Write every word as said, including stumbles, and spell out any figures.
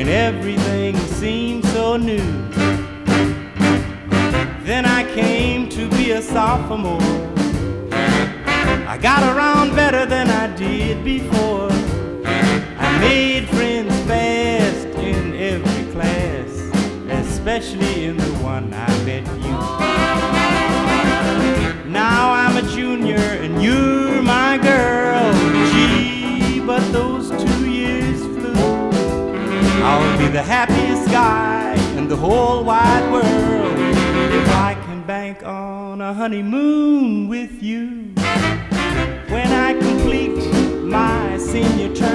everything seemed so new. Then I came to be a sophomore. I got around better than I did before. I made friends fast in every class, especially in the one I met you. Now I'm a junior and you're my girl. Gee, but those two years flew. I'll be the happiest guy in the whole wide world if I can bank on a honeymoon with you. When I complete my senior term,